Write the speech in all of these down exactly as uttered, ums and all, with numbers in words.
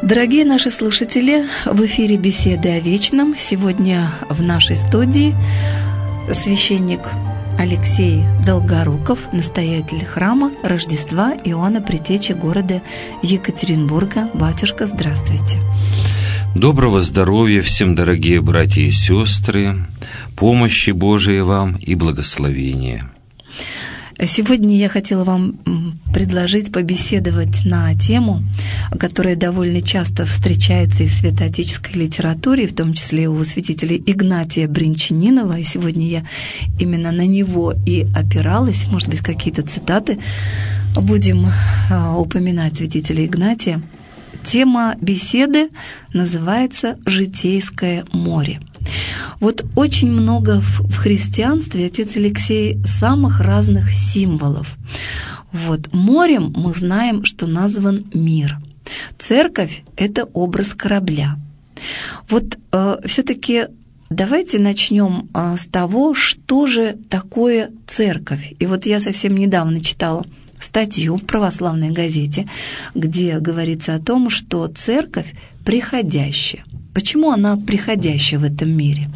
Дорогие наши слушатели, в эфире «Беседы о вечном». Сегодня в нашей студии священник Алексей Долгоруков, настоятель храма Рождества Иоанна Предтечи города Екатеринбурга. Батюшка, здравствуйте. Доброго здоровья всем, дорогие братья и сестры, помощи Божией вам и благословения. Сегодня я хотела вам предложить побеседовать на тему, которая довольно часто встречается и в святоотеческой литературе, в том числе и у святителя Игнатия Бринчанинова. И сегодня я именно на него и опиралась. Может быть, какие-то цитаты будем упоминать святителя Игнатия. Тема беседы называется «Житейское море». Вот очень много в христианстве, отец Алексей, самых разных символов. Вот. Морем мы знаем, что назван мир. Церковь – это образ корабля. Вот э, все-таки давайте начнем э, с того, что же такое церковь. И вот я совсем недавно читала статью в православной газете, где говорится о том, что церковь приходящая. Почему она приходящая в этом мире?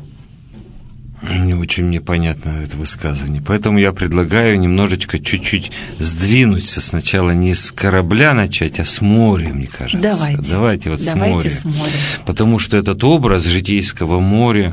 Не очень мне понятно это высказывание. Поэтому я предлагаю немножечко чуть-чуть сдвинуться. Сначала не с корабля начать, а с моря, мне кажется. Давайте. Давайте вот Давайте с моря. с моря. Потому что этот образ житейского моря,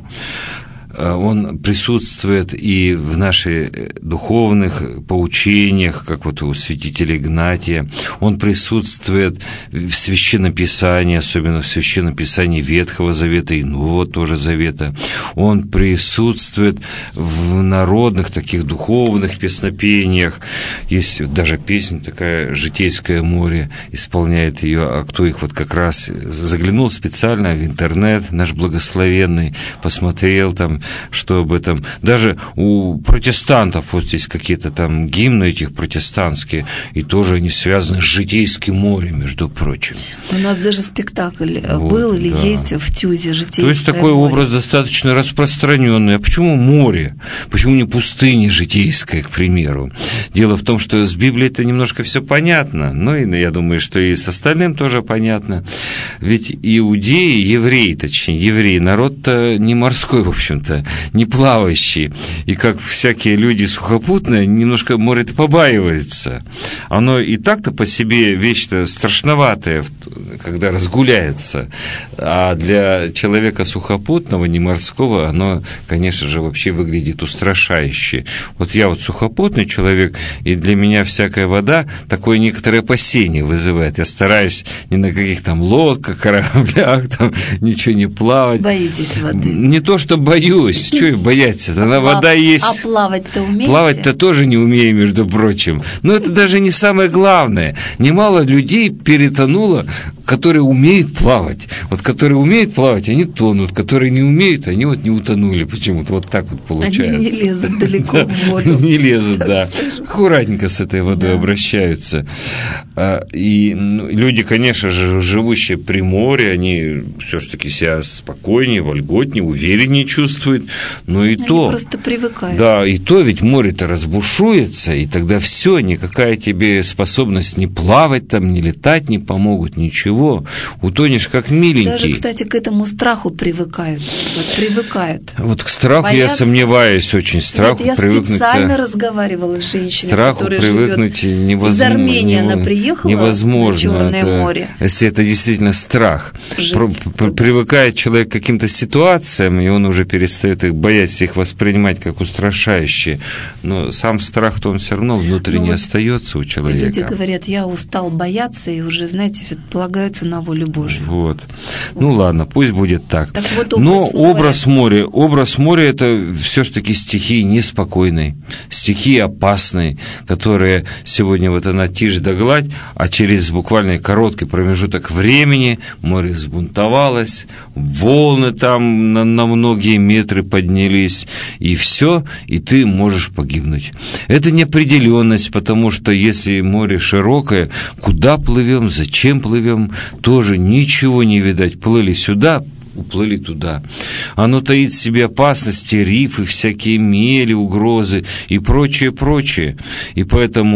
он присутствует и в наших духовных поучениях, как вот у святителя Игнатия. Он присутствует в Священном Писании, особенно в Священном Писании Ветхого Завета и Нового тоже Завета. Он присутствует в народных таких духовных песнопениях. Есть даже песня такая «Житейское море», исполняет ее, а кто их вот как раз заглянул специально в интернет, наш благословенный, посмотрел там, что об этом. Даже у протестантов вот здесь какие-то там гимны этих протестантские, и тоже они связаны с житейским морем, между прочим. У нас даже спектакль вот, был или да. есть в ТЮЗе «Житейское море». То есть такой море. Образ достаточно распространенный. А почему море? Почему не пустыня житейская, к примеру? Дело в том, что с Библией это немножко все понятно, но и я думаю, что и с остальным тоже понятно. Ведь иудеи, евреи, точнее, евреи, народ-то не морской, в общем-то, не плавающий. И как всякие люди сухопутные, немножко море-то побаивается. Оно и так-то по себе вещь-то страшноватая, когда разгуляется. А для человека сухопутного, не морского, оно, конечно же, вообще выглядит устрашающе. Вот я вот сухопутный человек, и для меня всякая вода такое некоторое опасение вызывает. Я стараюсь ни на каких там лодках, кораблях, там ничего не плавать. Боитесь воды? Не то, что боюсь. Что и бояться? Она Плав... вода есть. А плавать-то умеете? Плавать-то тоже не умею, между прочим. Но это даже не самое главное. Немало людей перетонуло, которые умеют плавать. Вот которые умеют плавать, они тонут. Которые не умеют, они вот не утонули почему-то. Вот так вот получается. Они не лезут далеко в воду. Не лезут, да. Аккуратненько с этой водой обращаются. И люди, конечно же, живущие при море, они все-таки себя спокойнее, вольготнее, увереннее чувствуют. Но и они то... просто привыкают. Да, и то ведь море-то разбушуется, и тогда все, никакая тебе способность не плавать там, не летать не помогут, ничего. Утонешь как миленький. Даже, кстати, к этому страху привыкают. Вот привыкают. Вот к страху Боятся. Я сомневаюсь очень. Страху вот я привыкнуть... Я специально разговаривала с женщиной, страху которая привыкнуть живет невозможно, из Армении. Она приехала невозможно, на Черное это, море. Если это действительно страх. Про, привыкает человек к каким-то ситуациям, и он уже перестает их бояться, их воспринимать как устрашающие. Но сам страх-то он все равно внутренне ну, остается у человека. Люди говорят, я устал бояться, и уже, знаете, полагаются на волю Божию. Вот. Вот. Ну ладно, пусть будет так. так вот, образ Но моря. образ моря, образ моря это все-таки стихии неспокойной, стихии опасной, которые сегодня вот она тишь да гладь, а через буквально короткий промежуток времени море взбунтовалось, волны там на, на многие метры поднялись, и все, и ты можешь погибнуть. Это неопределенность, потому что если море широкое, куда плывем, зачем плывем, тоже ничего не видать. Плыли сюда, уплыли туда. Оно таит в себе опасности, рифы, всякие мели, угрозы и прочее, прочее. И поэтому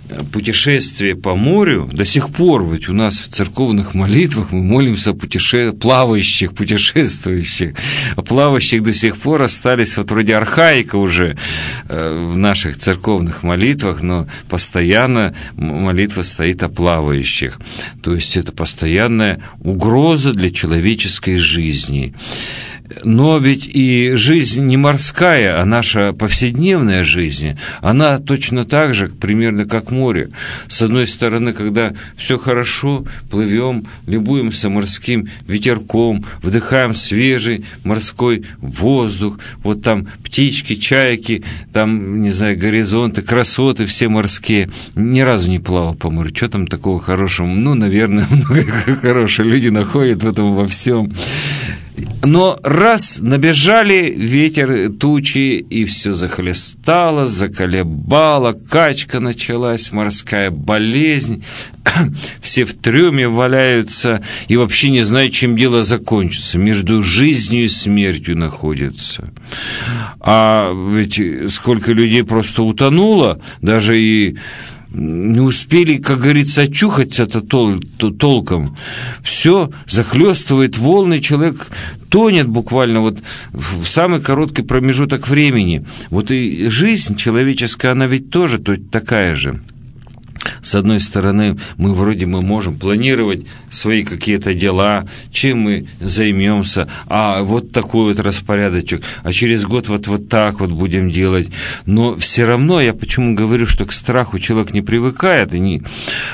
путешествие по морю, до сих пор ведь у нас в церковных молитвах мы молимся о путеше... плавающих, путешествующих. А плавающих до сих пор остались, вот вроде архаика уже э, в наших церковных молитвах, но постоянно молитва стоит о плавающих. То есть это постоянная угроза для человеческой жизни. Но ведь и жизнь не морская, а наша повседневная жизнь, она точно так же, примерно как море. С одной стороны, когда все хорошо, плывем, любуемся морским ветерком, вдыхаем свежий морской воздух, вот там птички, чайки, там, не знаю, горизонты, красоты все морские. Ни разу не плавал по морю. Что там такого хорошего? Ну, наверное, много хороших люди находят в этом во всем. Но раз набежали ветер, тучи, и все захлестало, заколебало, качка началась, морская болезнь, все в трюме валяются и вообще не знают, чем дело закончится, между жизнью и смертью находятся. А ведь сколько людей просто утонуло, даже и не успели, как говорится, очухаться-то тол- толком. Все захлестывает волны, человек тонет буквально вот в самый короткий промежуток времени. Вот и жизнь человеческая, она ведь тоже такая же. С одной стороны, мы вроде мы можем планировать свои какие-то дела, чем мы займемся, а вот такой вот распорядочек, а через год вот, вот так вот будем делать. Но все равно, я почему говорю, что к страху человек не привыкает, и не,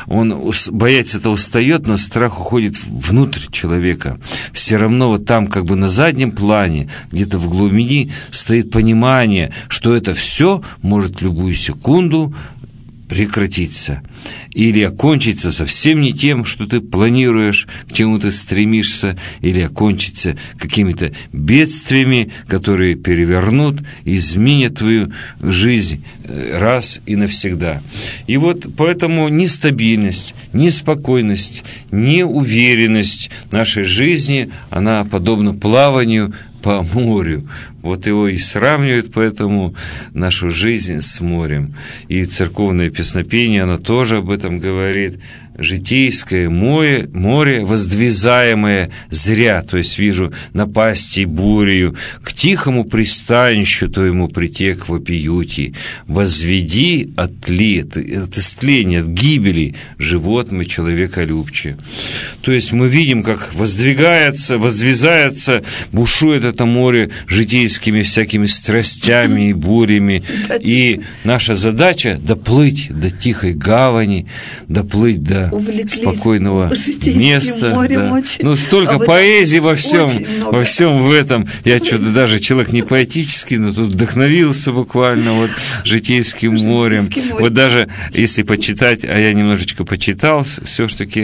он бояться-то устает, но страх уходит внутрь человека. Все равно вот там как бы на заднем плане, где-то в глубине стоит понимание, что это все может в любую секунду прекратиться или окончиться совсем не тем, что ты планируешь, к чему ты стремишься, или окончиться какими-то бедствиями, которые перевернут, изменят твою жизнь раз и навсегда. И вот поэтому нестабильность, неспокойность, неуверенность нашей жизни, она подобна плаванию по морю. Вот его и сравнивают, поэтому нашу жизнь с морем. И церковное песнопение, оно тоже об этом говорит. Житейское море, море, воздвизаемое зря, то есть вижу напасти бурею, к тихому пристанищу твоему притек вопиюти, возведи от ли, от истления, от гибели живот мы человеколюбче. То есть мы видим, как воздвигается, воздвизается, бушует это море житейскими всякими страстями и бурями, и наша задача доплыть до тихой гавани, доплыть до спокойного места. Да. Ну, столько а поэзии во всем, во всем в этом. Я что-то даже человек не поэтический, но тут вдохновился буквально вот житейским морем. Море. Вот даже если почитать, а я немножечко почитал, все-таки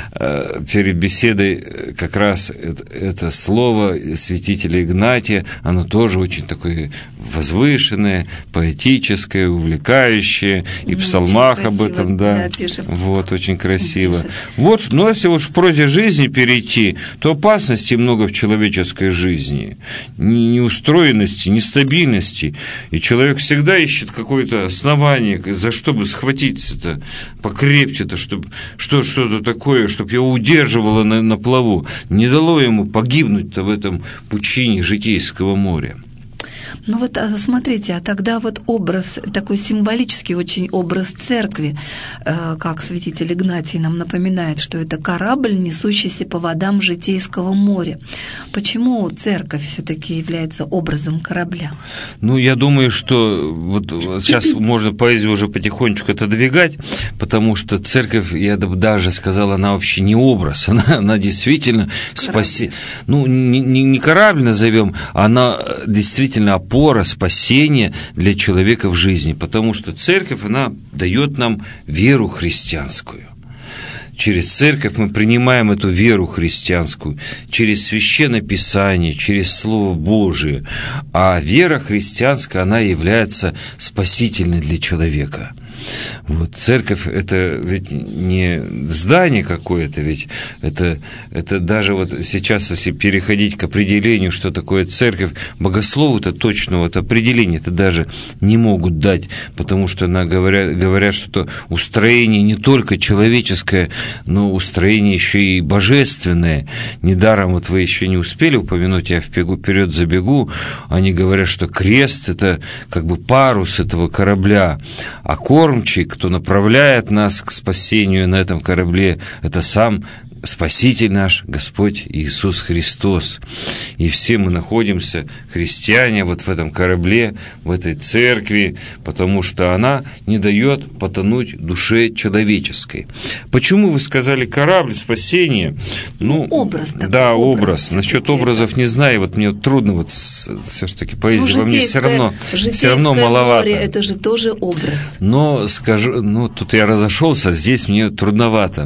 э, перед беседой как раз это, это слово святителя Игнатия, оно тоже очень такое возвышенное, поэтическое, увлекающее, и в псалмах об этом, да, да вот, очень красиво. Пишет. Вот, но если уж в прозе жизни перейти, то опасностей много в человеческой жизни, неустроенности, нестабильности, и человек всегда ищет какое-то основание, за что бы схватиться-то, покрепче-то, чтобы что, что-то такое, чтобы его удерживало на, на плаву, не дало ему погибнуть-то в этом пучине житейского моря. Ну вот, смотрите, а тогда вот образ, такой символический очень образ церкви, как святитель Игнатий нам напоминает, что это корабль, несущийся по водам житейского моря. Почему церковь все-таки является образом корабля? Ну, я думаю, что вот сейчас можно поэзию уже потихонечку отодвигать, потому что церковь, я бы даже сказал, она вообще не образ, она, она действительно спаси... Ну, не, не, не корабль назовем, она действительно опора, спасение для человека в жизни, потому что церковь, она дает нам веру христианскую. Через церковь мы принимаем эту веру христианскую, через Священное Писание, через Слово Божие, а вера христианская, она является спасительной для человека. Вот церковь – это ведь не здание какое-то, ведь это, это даже вот сейчас, если переходить к определению, что такое церковь, богословы-то точного вот определения-то даже не могут дать, потому что она говорят, говорят, что это устроение не только человеческое, но устроение еще и божественное. Недаром вот вы еще не успели упомянуть, я вперед забегу, они говорят, что крест – это как бы парус этого корабля, а кормчий, кто направляет нас к спасению на этом корабле, это сам Спаситель наш, Господь Иисус Христос. И все мы находимся, христиане, вот в этом корабле, в этой церкви, потому что она не дает потонуть душе человеческой. Почему вы сказали корабль, спасение? Ну, образ такой. Да, образ. образ. Насчет образов не знаю, вот мне трудно, вот все-таки поэзия ну, во мне все равно, все равно маловато. Море, это же тоже образ. Но скажу, ну, тут я разошелся, здесь мне трудновато.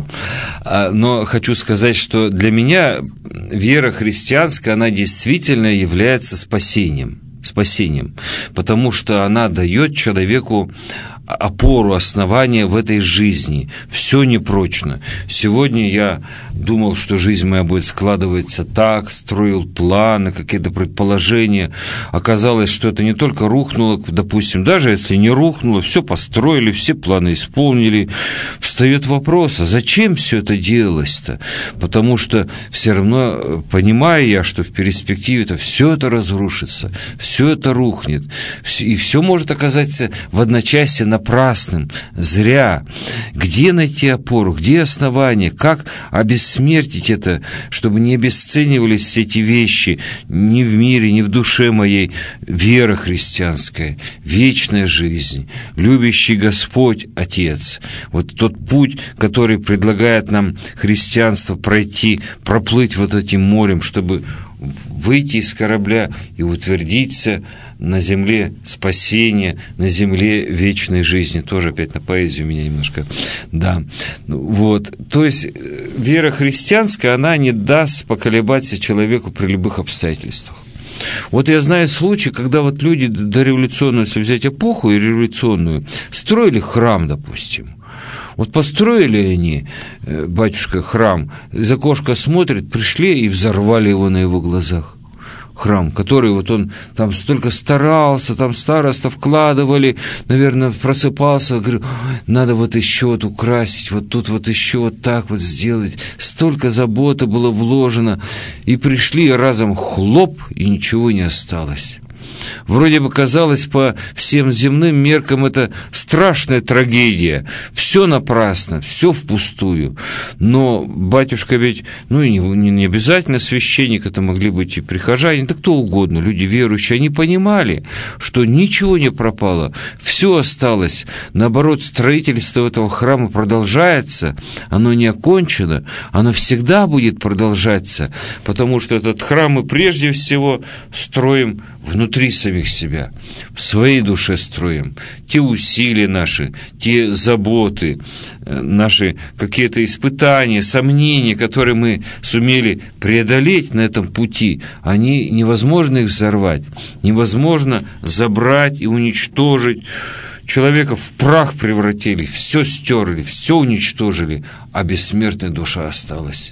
Но хочу Хочу сказать, что для меня вера христианская, она действительно является спасением, спасением, потому что она дает человеку опору, основание в этой жизни. Все непрочно. Сегодня я думал, что жизнь моя будет складываться так, строил планы, какие-то предположения. Оказалось, что это не только рухнуло, допустим, даже если не рухнуло, все построили, все планы исполнили. Встает вопрос, а зачем все это делалось-то? Потому что все равно понимаю я, что в перспективе-то все это разрушится, все это рухнет, и все может оказаться в одночасье на напрасным, зря. Где найти опору, где основание, как обессмертить это, чтобы не обесценивались все эти вещи ни в мире, ни в душе моей? Вера христианская, вечная жизнь, любящий Господь Отец. Вот тот путь, который предлагает нам христианство пройти, проплыть вот этим морем, чтобы выйти из корабля и утвердиться на земле спасения, на земле вечной жизни. Тоже опять на поэзию меня немножко, да. Вот. То есть вера христианская, она не даст поколебаться человеку при любых обстоятельствах. Вот я знаю случаи, когда вот люди дореволюционную, если взять эпоху и революционную, строили храм, допустим. Вот построили они, батюшка, храм, из окошка смотрят, пришли и взорвали его на его глазах. Храм, который вот он там столько старался, там староста вкладывали, наверное, просыпался, говорю, надо вот еще вот украсить, вот тут вот еще вот так вот сделать. Столько заботы было вложено, и пришли разом хлоп, и ничего не осталось. Вроде бы казалось по всем земным меркам это страшная трагедия. Все напрасно, все впустую. Но батюшка ведь, ну и не, не обязательно священник, это могли быть и прихожане, да кто угодно, люди верующие, они понимали, что ничего не пропало, все осталось. Наоборот, строительство этого храма продолжается, оно не окончено, оно всегда будет продолжаться, потому что этот храм мы прежде всего строим внутри самих себя, в своей душе строим. Те усилия наши, те заботы, наши какие-то испытания, сомнения, которые мы сумели преодолеть на этом пути, они невозможно их взорвать, невозможно забрать и уничтожить. Человека в прах превратили, все стерли, все уничтожили, а бессмертная душа осталась.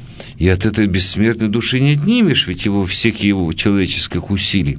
И от этой бессмертной души не отнимешь ведь его всех его человеческих усилий.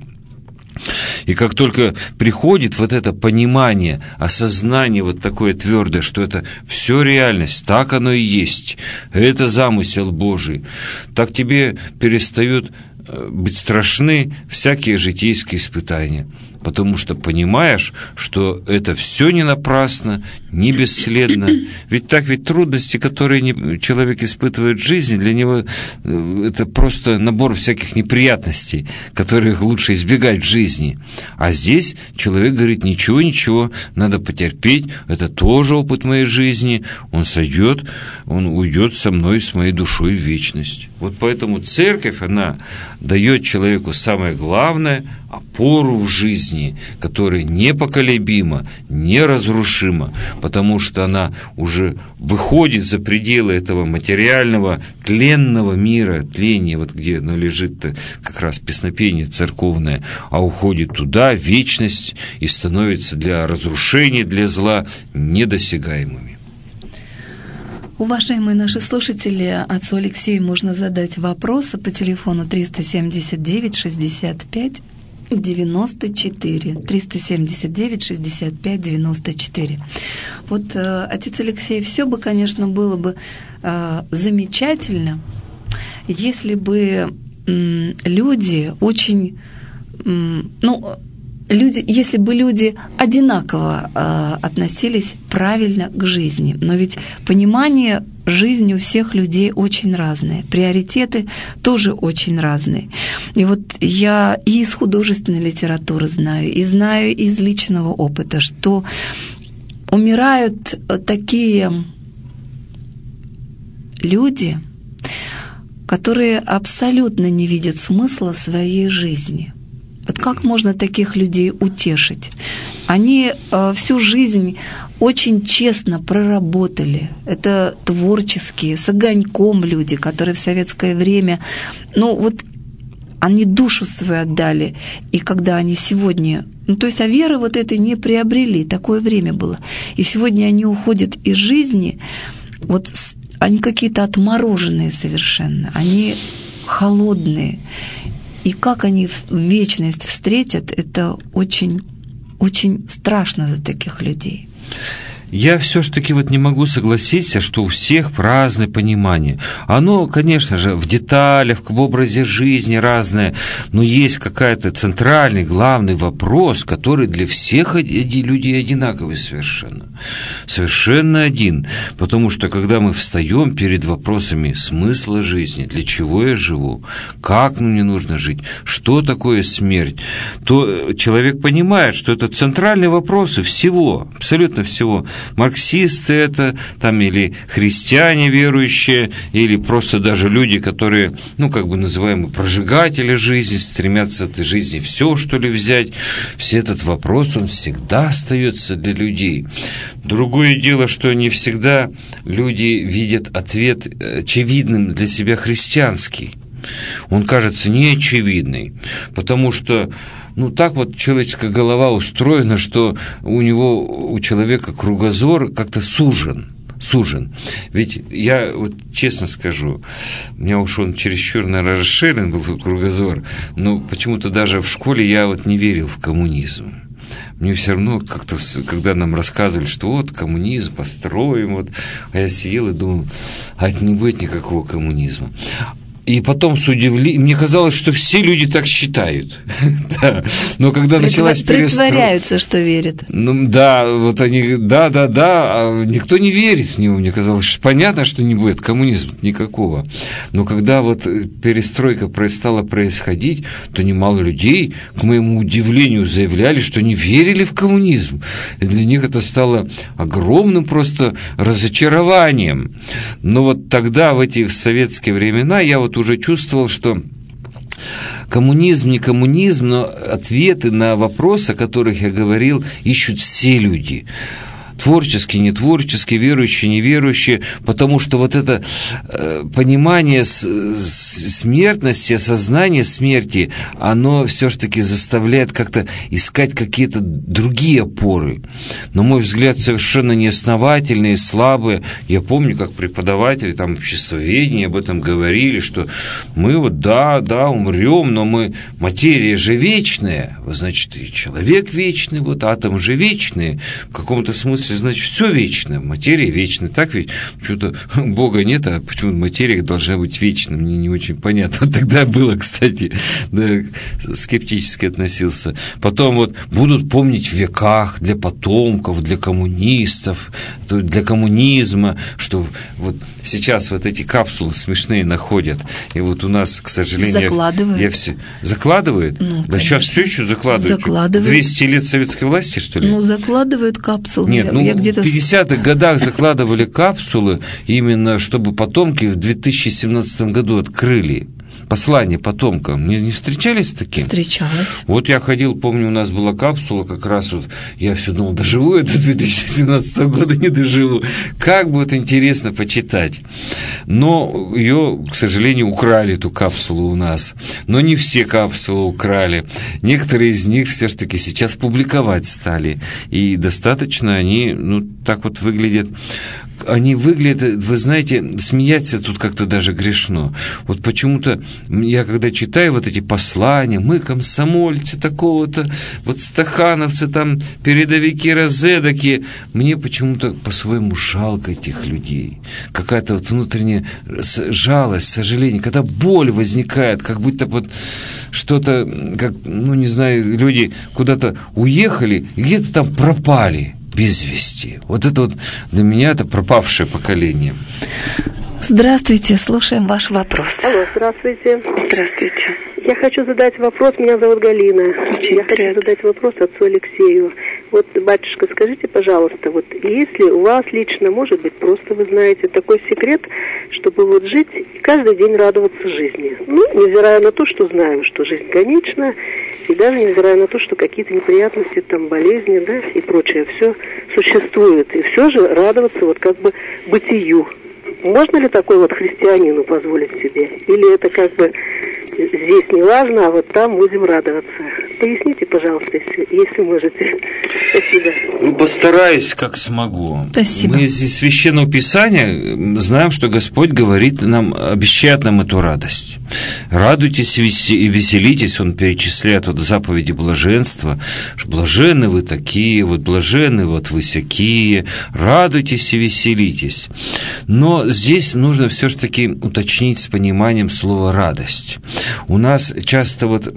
И как только приходит вот это понимание, осознание вот такое твердое, что это все реальность, так оно и есть, это замысел Божий, так тебе перестают быть страшны всякие житейские испытания, потому что понимаешь, что это все не напрасно, не бесследно. Ведь так ведь трудности, которые не, человек испытывает в жизни, для него это просто набор всяких неприятностей, которых лучше избегать в жизни. А здесь человек говорит, ничего, ничего, надо потерпеть, это тоже опыт моей жизни, он сойдет, он уйдет со мной, с моей душой в вечность. Вот поэтому церковь, она дает человеку самое главное – опору в жизни. жизни, которая непоколебима, неразрушима, потому что она уже выходит за пределы этого материального, тленного мира, тления, вот где оно лежит как раз песнопение церковное, а уходит туда, в вечность, и становится для разрушения, для зла недосягаемыми. Уважаемые наши слушатели, отцу Алексею можно задать вопросы по телефону триста семьдесят девять шестьдесят пять девяносто четыре. триста семьдесят девять шестьдесят пять девяносто четыре. Вот, э, отец Алексей, все бы, конечно, было бы э, замечательно, если бы э, люди очень, э, ну, Люди, если бы люди одинаково э, относились правильно к жизни. Но ведь понимание жизни у всех людей очень разное, приоритеты тоже очень разные. И вот я и из художественной литературы знаю, и знаю из личного опыта, что умирают такие люди, которые абсолютно не видят смысла своей жизни. Вот как можно таких людей утешить? Они э, всю жизнь очень честно проработали. Это творческие, с огоньком люди, которые в советское время, ну вот, они душу свою отдали. И когда они сегодня, ну то есть, а веры вот этой не приобрели, такое время было. И сегодня они уходят из жизни, вот они какие-то отмороженные совершенно, они холодные. И как они в вечность встретят, это очень, очень страшно за таких людей. Я все-таки вот не могу согласиться, что у всех разное понимание. Оно, конечно же, в деталях, в образе жизни разное, но есть какой-то центральный, главный вопрос, который для всех людей одинаковый совершенно. Совершенно один. Потому что, когда мы встаем перед вопросами смысла жизни, для чего я живу, как мне нужно жить, что такое смерть, то человек понимает, что это центральные вопросы всего, абсолютно всего. Марксисты это, там, или христиане верующие, или просто даже люди, которые, ну, как бы называемые прожигатели жизни, стремятся этой жизни все, что ли, взять. Все этот вопрос, он всегда остается для людей. Другое дело, что не всегда люди видят ответ очевидным для себя христианский. Он кажется неочевидный, потому что ну, так вот человеческая голова устроена, что у него, у человека кругозор как-то сужен. Сужен. Ведь я вот честно скажу, у меня уж он чересчур, наверное, расширен был кругозор, но почему-то даже в школе я вот не верил в коммунизм. Мне все равно как-то, когда нам рассказывали, что вот коммунизм построим, вот, а я сидел и думал, а это не будет никакого коммунизма. И потом с удивлением, мне казалось, что все люди так считают. Да. Но когда Притва... началась перестройка... Притворяются, что верят. Ну, да, вот они, да, да, да, а никто не верит в него. Мне казалось, что понятно, что не будет коммунизма никакого. Но когда вот перестройка стала происходить, то немало людей, к моему удивлению, заявляли, что не верили в коммунизм. И для них это стало огромным просто разочарованием. Но вот тогда, в эти советские времена, я вот уже чувствовал, что коммунизм, не коммунизм, но ответы на вопросы, о которых я говорил, ищут все люди. Творческие, нетворческие, верующие, неверующие, потому что вот это э, понимание с, с, смертности, осознание смерти, оно все-таки заставляет как-то искать какие-то другие опоры. На мой взгляд, совершенно неосновательные, слабые. Я помню, как преподаватели там обществоведения об этом говорили, что мы вот, да, да, умрем, но мы, материя же вечная, значит, и человек вечный, вот атом же вечный, в каком-то смысле, значит, все вечное, материя вечная, так ведь? Почему-то Бога нет, а почему материя должна быть вечной, мне не очень понятно. Тогда было, кстати, да, скептически относился. Потом вот будут помнить в веках для потомков, для коммунистов, для коммунизма, что вот сейчас вот эти капсулы смешные находят, и вот у нас, к сожалению... Закладывают. Я все... Закладывают? Ну, да сейчас все еще закладывают. Закладывают. двести лет советской власти, что ли? Ну, закладывают капсулы. Нет, ну, я где-то... в пятидесятых годах закладывали капсулы, именно чтобы потомки в две тысячи семнадцатом году открыли. послание потомкам. Не, не встречались с таким? Встречалась. Вот я ходил, помню, у нас была капсула, как раз вот, я все думал, доживу я до две тысячи семнадцатого года, не доживу. Как бы вот интересно почитать. Но ее, к сожалению, украли, эту капсулу у нас. Но не все капсулы украли. Некоторые из них все-таки сейчас публиковать стали. И достаточно они, ну, так вот выглядят. Они выглядят, вы знаете, смеяться тут как-то даже грешно. Вот почему-то я, когда читаю вот эти послания, мы комсомольцы такого-то, вот стахановцы, там, передовики, розетки, мне почему-то по-своему жалко этих людей. Какая-то вот внутренняя жалость, сожаление, когда боль возникает, как будто вот что-то, как, ну, не знаю, люди куда-то уехали и где-то там пропали без вести. Вот это вот для меня это пропавшее поколение. Здравствуйте, слушаем ваш вопрос. Алло, здравствуйте. Здравствуйте. Я хочу задать вопрос, меня зовут Галина. Очень Я приятно. хочу задать вопрос отцу Алексею. Вот, батюшка, скажите, пожалуйста, вот если у вас лично, может быть, просто вы знаете такой секрет, чтобы вот жить и каждый день радоваться жизни. Ну, невзирая на то, что знаем, что жизнь конечна, и даже невзирая на то, что какие-то неприятности, там, болезни, да, и прочее, все существует. И все же радоваться вот как бы бытию. Можно ли такой вот христианину позволить себе? Или это как бы здесь не важно, а вот там будем радоваться? Поясните, пожалуйста, если, если можете. Спасибо. Ну, постараюсь, как смогу. Спасибо. Мы из Священного Писания знаем, что Господь говорит нам, обещает нам эту радость. Радуйтесь и веселитесь, Он перечисляет вот заповеди блаженства. Блаженны вы такие, вот блаженны вот вы сякие. Радуйтесь и веселитесь. Но здесь нужно все-таки уточнить с пониманием слова «радость». У нас часто вот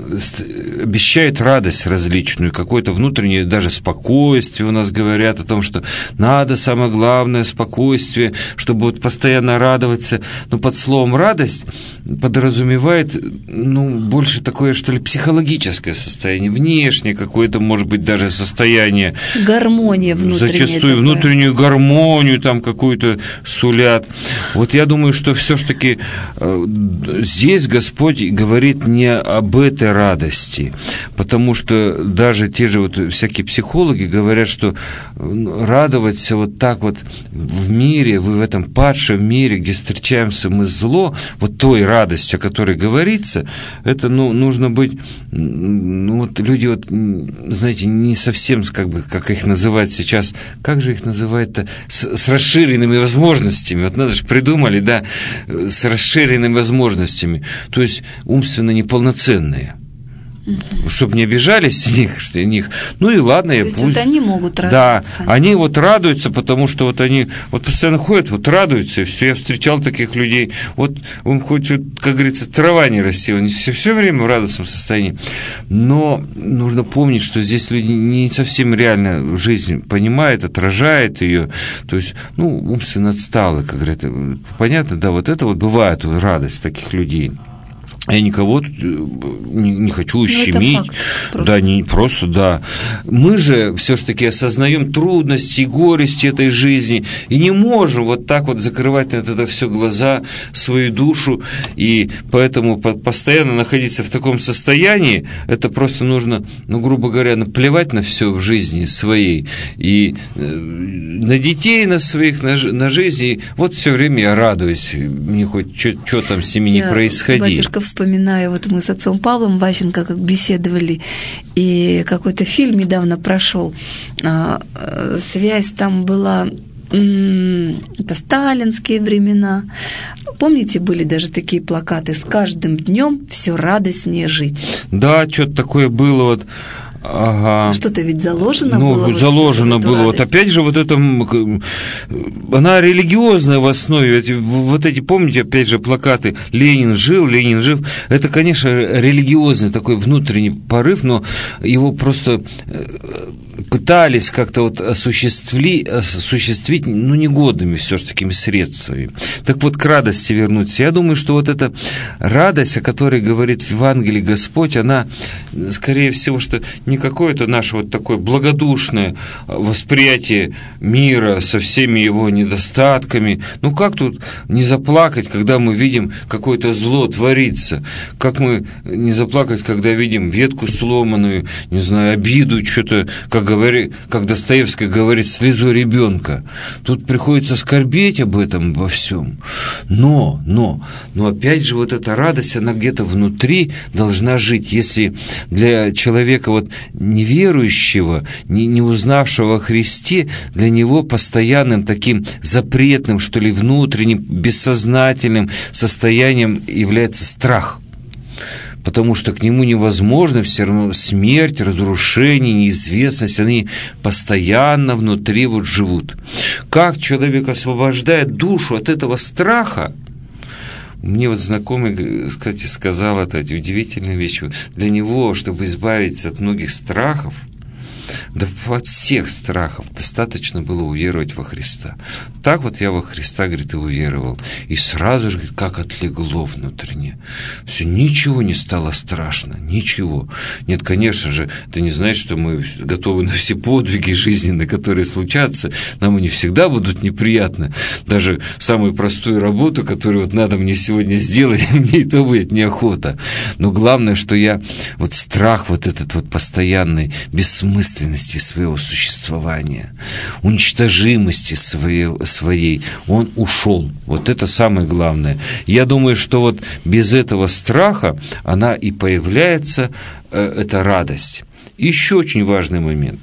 обещают радость различную, какое-то внутреннее даже спокойствие. У нас говорят о том, что надо, самое главное, спокойствие, чтобы вот постоянно радоваться. Но под словом «радость» подразумевает, ну, больше такое, что ли, психологическое состояние, внешнее какое-то, может быть, даже состояние. Гармония внутренняя. Зачастую такая. внутреннюю гармонию там какую-то сулят. Вот я думаю, что все-таки э, здесь Господь говорит не об этой радости, потому что даже те же вот всякие психологи говорят, что радоваться вот так вот в мире, в этом падшем мире, где встречаемся мы зло, вот той радостью, о которой говорится, это, ну, нужно быть, ну, вот люди вот, знаете, не совсем, как бы, как их называют сейчас, как же их называют-то, с, с расширенными возможностями, вот надо же придумали, да, с расширенными возможностями, то есть умственно неполноценные. Mm-hmm. Чтобы не обижались с них, с них. Ну и ладно, я пусть. Вот они могут радоваться. Да, они вот радуются, потому что вот они вот постоянно ходят, вот радуются, и все. Я встречал таких людей. Вот он хоть, как говорится, трава не растет, они все, все время в радостном состоянии. Но нужно помнить, что здесь люди не совсем реально жизнь понимают, отражают ее. То есть, ну, умственно отсталые, как говорят. Понятно, да, вот это вот бывает вот, радость таких людей. Я никого не, не хочу ущемить. Ну, просто. Да, не просто, да. Мы же все-таки осознаем трудности и горести этой жизни и не можем вот так вот закрывать на это все глаза, свою душу, и поэтому постоянно находиться в таком состоянии, это просто нужно, ну, грубо говоря, наплевать на все в жизни своей, и на детей, на своих, на, на жизнь, и вот все время я радуюсь, мне хоть что там с ними я, не происходит. Вспоминаю, вот мы с отцом Павлом Ващенко как беседовали, и какой-то фильм недавно прошел. Связь там была, это сталинские времена. Помните, были даже такие плакаты: «С каждым днем все радостнее жить». Да, что-то такое было вот. Ага. Что-то ведь заложено ну, было. Заложено вот, было. Вот опять же, вот это, она религиозная в основе. Эти, вот эти, помните, опять же, плакаты «Ленин жил, Ленин жив». Это, конечно, религиозный такой внутренний порыв, но его просто пытались как-то вот осуществить, осуществить, ну, негодными все же такими средствами. Так вот, к радости вернуться. Я думаю, что вот эта радость, о которой говорит в Евангелии Господь, она, скорее всего, что не не какое-то наше вот такое благодушное восприятие мира со всеми его недостатками. Ну как тут не заплакать, когда мы видим какое-то зло творится? Как мы не заплакать, когда видим ветку сломанную, не знаю, обиду, что-то, как, говори, как Достоевский говорит, слезу ребенка. Тут приходится скорбеть об этом во всем. Но, но, но опять же вот эта радость, она где-то внутри должна жить. Если для человека вот неверующего, не, не узнавшего о Христе, для него постоянным таким запретным, что ли, внутренним, бессознательным состоянием является страх. Потому что к нему невозможно все равно смерть, разрушение, неизвестность, они постоянно внутри вот живут. Как человек освобождает душу от этого страха? Мне вот знакомый, кстати, сказал это, эти удивительные вещи. Для него, чтобы избавиться от многих страхов, да от всех страхов достаточно было уверовать во Христа. Так вот я во Христа, говорит, и уверовал. И сразу же, говорит, как отлегло внутренне. Все, ничего не стало страшно, ничего. Нет, конечно же, это не значит, что мы готовы на все подвиги жизненные, которые случатся. Нам они всегда будут неприятны. Даже самую простую работу, которую вот надо мне сегодня сделать, мне и то будет неохота. Но главное, что я вот страх вот этот вот постоянный, бессмысленности своего существования, уничтожимости своей, своей, он ушел. Вот это самое главное. Я думаю, что вот без этого страха она и появляется, э, эта радость. Еще очень важный момент.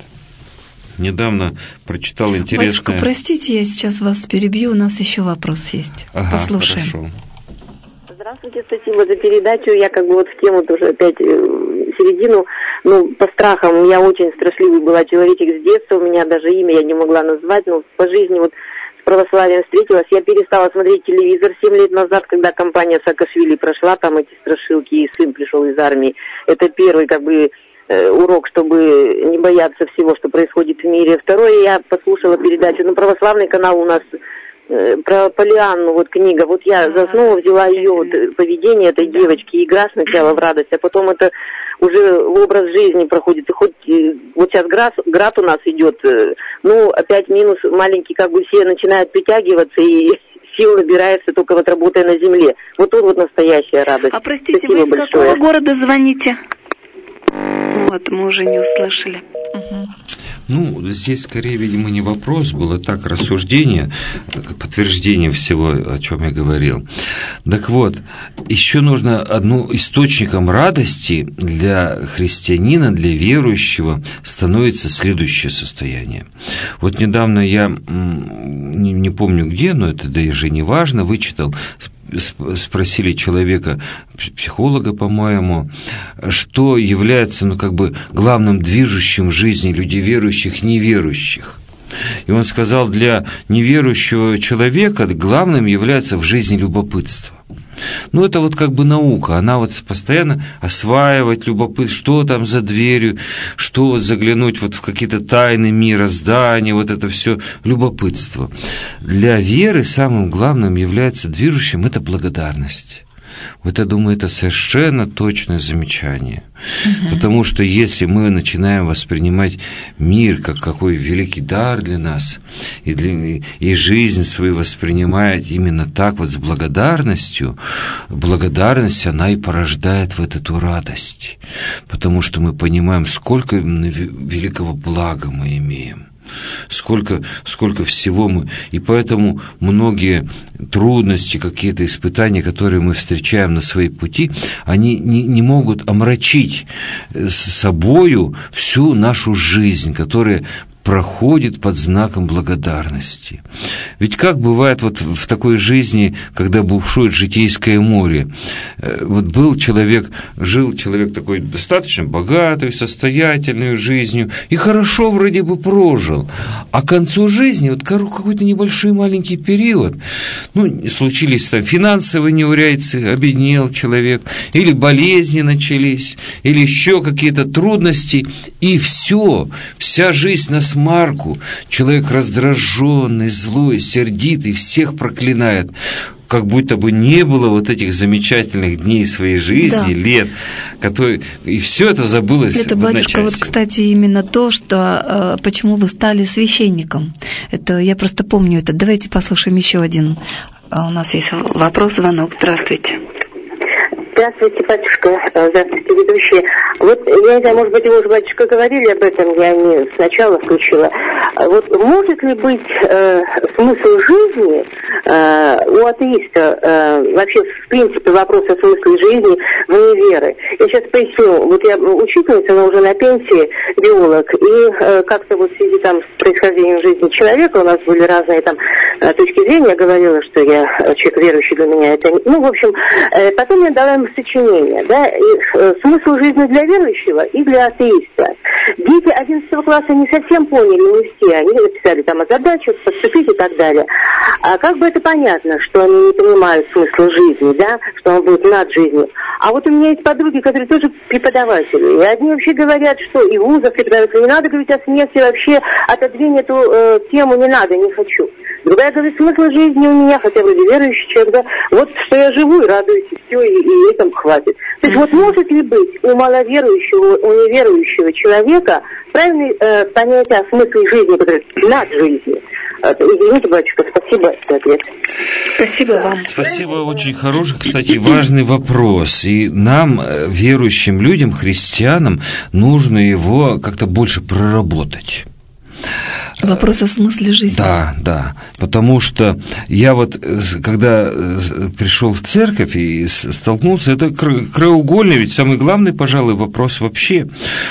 Недавно прочитал интересное... Батюшка, простите, я сейчас вас перебью, у нас еще вопрос есть. Ага, послушаем. Хорошо. Здравствуйте, спасибо за передачу. Я как бы вот в тему тоже опять в середину. Ну, по страхам, я очень страшливый была человечек с детства, у меня даже имя я не могла назвать, но по жизни вот с православием встретилась. Я перестала смотреть телевизор семь лет назад, когда компания Саакашвили прошла, там эти страшилки, и сын пришел из армии. Это первый как бы урок, чтобы не бояться всего, что происходит в мире. Второе, я послушала передачу, ну, православный канал у нас про Полианну, вот книга, вот я за основу взяла ее вот, поведение этой девочки, игра сначала в радость, а потом это уже в образ жизни проходит, и хоть вот сейчас град, град у нас идет, ну, опять минус маленький, как бы все начинают притягиваться, и сил набирается только вот работая на земле. Вот тут вот настоящая радость. А простите, Спасибо вы из большое. какого города звоните? Вот, мы уже не услышали. Угу. Ну, здесь скорее, видимо, не вопрос был, а так рассуждение, подтверждение всего, о чем я говорил. Так вот, еще нужно одну источником радости для христианина, для верующего становится следующее состояние. Вот недавно я, не, не помню где, но это даже не важно, вычитал, спросили человека, психолога, по-моему, что является, ну, как бы главным движущим в жизни людей верующих, неверующих. И он сказал, для неверующего человека главным является в жизни любопытство. Ну, это вот как бы наука, она вот постоянно осваивать любопытство, что там за дверью, что вот заглянуть вот в какие-то тайны мироздания, вот это все любопытство. Для веры самым главным является движущим это благодарность. Вот я думаю, это совершенно точное замечание. Угу. Потому что если мы начинаем воспринимать мир как какой великий дар для нас, и, для, и жизнь свою воспринимать именно так вот с благодарностью, благодарность, она и порождает вот эту радость. Потому что мы понимаем, сколько великого блага мы имеем. Сколько, сколько всего мы... И поэтому многие трудности, какие-то испытания, которые мы встречаем на своей пути, они не, не могут омрачить с собою всю нашу жизнь, которая проходит под знаком благодарности. Ведь как бывает вот в такой жизни, когда бушует житейское море, вот был человек, жил человек такой достаточно богатый, состоятельной жизнью, и хорошо вроде бы прожил, а к концу жизни, вот какой-то небольшой маленький период, ну, случились там финансовые неурядицы, обеднел человек, или болезни начались, или еще какие-то трудности, и все, вся жизнь на смарку, человек раздраженный, злой, сердитый, всех проклинает. как будто бы не было вот этих замечательных дней своей жизни, да. лет, которые... и все это забылось. Это, батюшка, вот, кстати, именно то, что почему вы стали священником. Это я просто помню это. Давайте послушаем еще один. У нас есть вопрос, звонок. Здравствуйте. Здравствуйте, батюшка, здравствуйте, ведущие. Вот, я не знаю, может быть, вы уже, батюшка, говорили об этом, я не сначала включила. Вот может ли быть э, смысл жизни э, у атеиста, э, вообще, в принципе, вопрос о смысле жизни вне веры? Я сейчас поясню. Вот я учительница, но уже на пенсии, биолог, и э, как-то вот в связи там с происхождением жизни человека, у нас были разные там точки зрения, я говорила, что я человек верующий, для меня это... Ну, в общем, э, потом я дала им сочинение, да, и, э, смысл жизни для верующего и для атеиста. Дети одиннадцатого класса не совсем поняли, не все, они написали там о задачах, поступить и так далее. А как бы это понятно, что они не понимают смысл жизни, да, что он будет над жизнью. А вот у меня есть подруги, которые тоже преподаватели, и одни вообще говорят, что и в вузах преподаватели, не надо говорить о смерти, вообще отодвинь эту э, тему, не надо, не хочу. Другая говорит, смысл жизни у меня, хотя вроде верующий человек, да, вот что я живу и радуюсь, и все, и, и этому хватит. То есть вот может ли быть у маловерующего, у неверующего человека правильное э, понятие о смысле жизни, который над жизнью? Извините, батюшка, спасибо за ответ. Спасибо вам. Спасибо, очень хороший, кстати, важный вопрос. И нам, верующим людям, христианам, нужно его как-то больше проработать. Вопрос о смысле жизни. Да, да, потому что я вот, когда пришел в церковь и столкнулся, это краеугольный, ведь самый главный, пожалуй, вопрос вообще,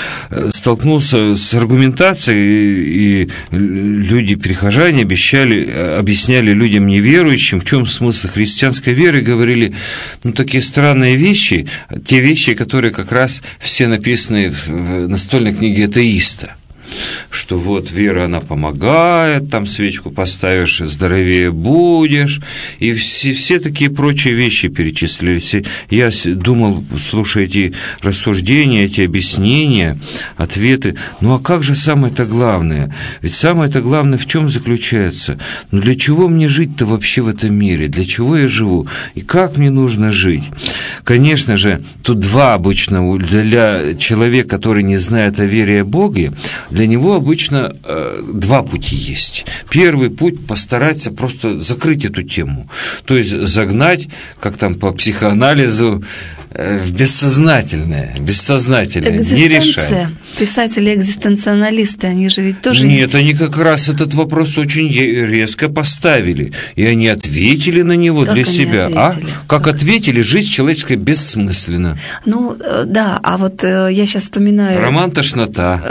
столкнулся с аргументацией, и люди, прихожане, обещали, объясняли людям неверующим, в чем смысл христианской веры, и говорили, ну, такие странные вещи, те вещи, которые как раз все написаны в настольной книге атеиста. Что вот вера, она помогает, там свечку поставишь, здоровее будешь, и все, все такие прочие вещи перечислились. Я думал, слушая эти рассуждения, эти объяснения, ответы, ну а как же самое-то главное? Ведь самое-то главное в чем заключается? Ну для чего мне жить-то вообще в этом мире? Для чего я живу? И как мне нужно жить? Конечно же, тут два обычно, для человека, который не знает о вере и о Боге, для него обычно э, два пути есть. Первый путь – постараться просто закрыть эту тему, то есть загнать, как там по психоанализу, э, в бессознательное, бессознательное, не решать. Писатели-экзистенционалисты, они же ведь тоже... Нет, они как раз этот вопрос очень резко поставили, и они ответили на него как для себя. Ответили? А? Как, как ответили, жизнь человеческая бессмысленна. Ну, да, а вот я сейчас вспоминаю... Роман «Тошнота».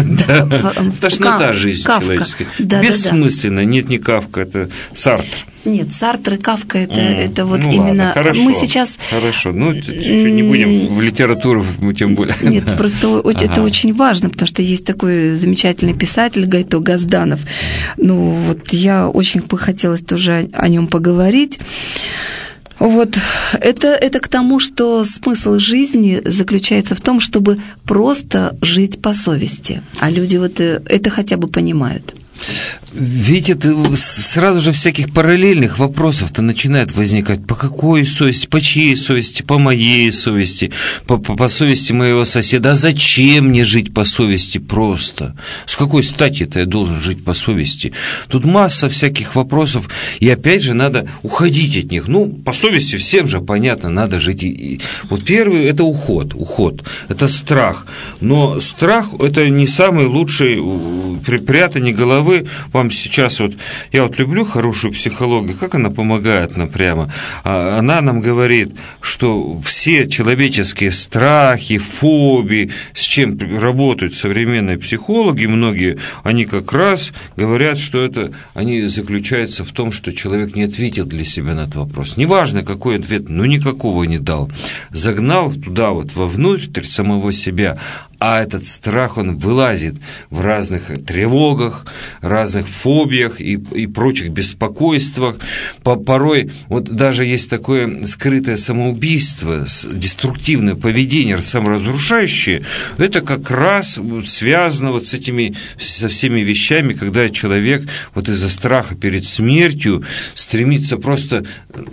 Тошнота жизни человеческой. Бессмысленно. Нет, не Кафка, это Сартр. Нет, Сартр и Кафка это, mm. это вот ну, именно. Ладно, хорошо, мы сейчас. Хорошо. Ну, чуть-чуть не будем в литературу, мы тем более. Нет, да. просто ага. это очень важно, потому что есть такой замечательный писатель Гайто Газданов. Ну, вот я очень бы хотелось тоже о нем поговорить. Вот, это, это к тому, что смысл жизни заключается в том, чтобы просто жить по совести. А люди вот это хотя бы понимают. Ведь это сразу же всяких параллельных вопросов-то начинает возникать. По какой совести, по чьей совести, по моей совести, по, по, по совести моего соседа. А зачем мне жить по совести просто? С какой стати-то я должен жить по совести? Тут масса всяких вопросов, и опять же надо уходить от них. Ну, по совести всем же понятно, надо жить. И... Вот первый – это уход, уход, это страх. Но страх – это не самый лучший прятание головы. Вам сейчас вот, я вот люблю хорошую психологию, как она помогает нам прямо. Она нам говорит, что все человеческие страхи, фобии, с чем работают современные психологи, многие, они как раз говорят, что это, они заключаются в том, что человек не ответил для себя на этот вопрос. Неважно, какой ответ, но никакого не дал. Загнал туда вот вовнутрь самого себя. а этот страх, он вылазит в разных тревогах, разных фобиях и, и прочих беспокойствах. Порой вот даже есть такое скрытое самоубийство, деструктивное поведение, саморазрушающее. Это как раз связано вот с этими, со всеми вещами, когда человек вот из-за страха перед смертью стремится просто,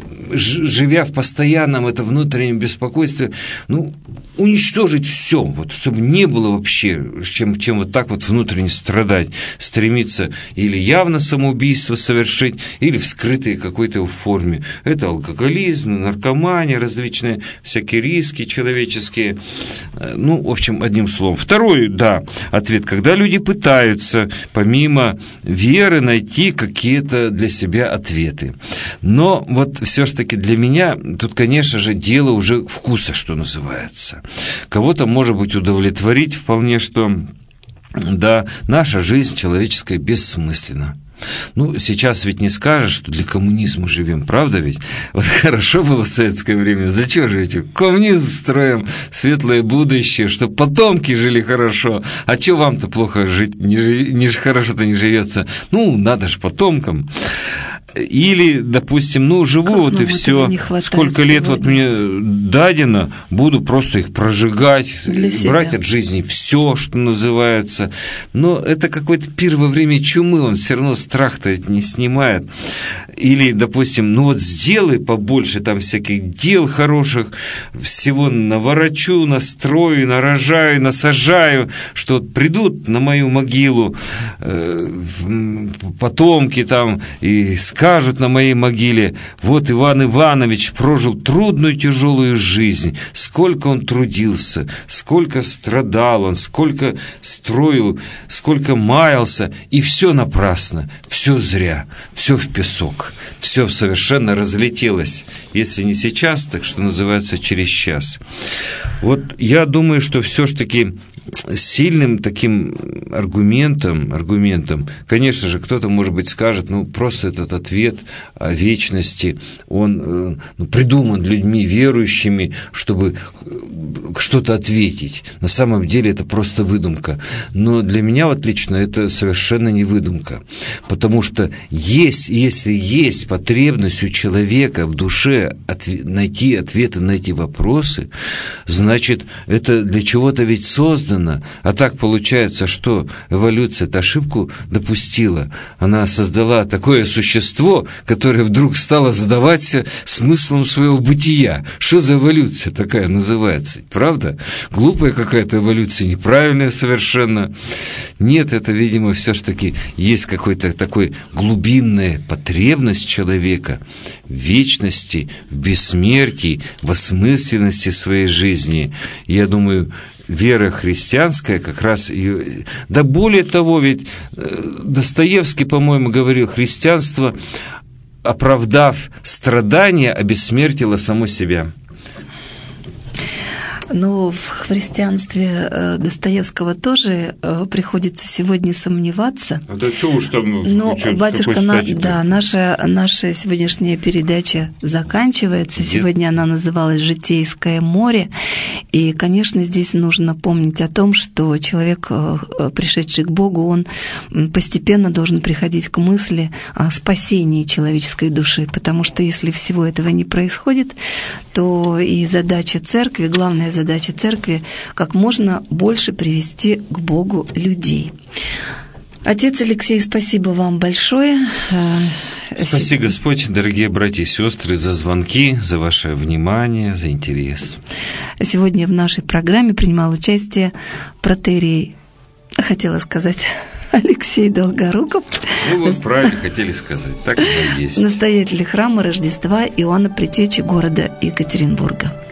живя в постоянном это внутреннем беспокойстве, ну, уничтожить все, вот, чтобы не было вообще, чем, чем вот так вот внутренне страдать, стремиться или явно самоубийство совершить, или в скрытой какой-то форме. Это алкоголизм, наркомания, различные всякие риски человеческие. Ну, в общем, одним словом. Второй, да, ответ, когда люди пытаются помимо веры найти какие-то для себя ответы. Но вот все-таки для меня тут, конечно же, дело уже вкуса, что называется. Кого-то, может быть, удовлетворить вполне, что, да, наша жизнь человеческая бессмысленна. Ну, сейчас ведь не скажешь, что для коммунизма живем, правда ведь? Вот хорошо было в советское время, зачем же ведь коммунизм строим, светлое будущее, чтобы потомки жили хорошо, а что вам-то плохо жить, не, не хорошо-то не живется? Ну, надо же потомкам. Или, допустим, ну, живу как вот и все, сколько лет сегодня вот мне дадено, буду просто их прожигать, брать от жизни все, что называется. Но это какой-то пир во время чумы, он все равно страх-то не снимает. Или, допустим, ну вот сделай побольше там всяких дел хороших, всего наворочу, настрою, нарожаю, насажаю, что вот придут на мою могилу э, потомки там и скажут на моей могиле: вот Иван Иванович прожил трудную тяжелую жизнь, сколько он трудился, сколько страдал он, сколько строил, сколько маялся, и все напрасно, все зря, все в песок, все совершенно разлетелось, если не сейчас, так что называется через час. Вот я думаю, что все-таки сильным таким аргументом, аргументом, конечно же, кто-то, может быть, скажет, ну, просто этот ответ о вечности, он ну, придуман людьми верующими, чтобы что-то ответить. На самом деле это просто выдумка. Но для меня вот лично это совершенно не выдумка. Потому что есть, если есть потребность у человека в душе отв- найти ответы на эти вопросы, значит, это для чего-то ведь создано. А так получается, что эволюция эту ошибку допустила. Она создала такое существо, которое вдруг стало задаваться смыслом своего бытия. Что за эволюция такая называется? Правда? Глупая какая-то эволюция, неправильная совершенно. Нет, это, видимо, все-таки есть какой-то такой глубинная потребность человека в вечности, в бессмертии, в осмысленности своей жизни. Я думаю, вера христианская как раз ее... Да более того, ведь Достоевский, по-моему, говорил, христианство, оправдав страдания, обессмертило само себя. Ну, в христианстве Достоевского тоже приходится сегодня сомневаться. А да что уж там... Ну, батюшка, на, да, наша, наша сегодняшняя передача заканчивается. Нет. Сегодня она называлась «Житейское море». И, конечно, здесь нужно помнить о том, что человек, пришедший к Богу, он постепенно должен приходить к мысли о спасении человеческой души. Потому что если всего этого не происходит, то и задача церкви, главная задача, Задача церкви – как можно больше привести к Богу людей. Отец Алексей, спасибо вам большое. Спаси Господь, дорогие братья и сестры, за звонки, за ваше внимание, за интерес. Сегодня в нашей программе принимал участие протоиерей, хотела сказать, Алексей Долгоруков. Ну, вот правильно хотели сказать, так оно и есть. Настоятель храма Рождества Иоанна Предтечи города Екатеринбурга.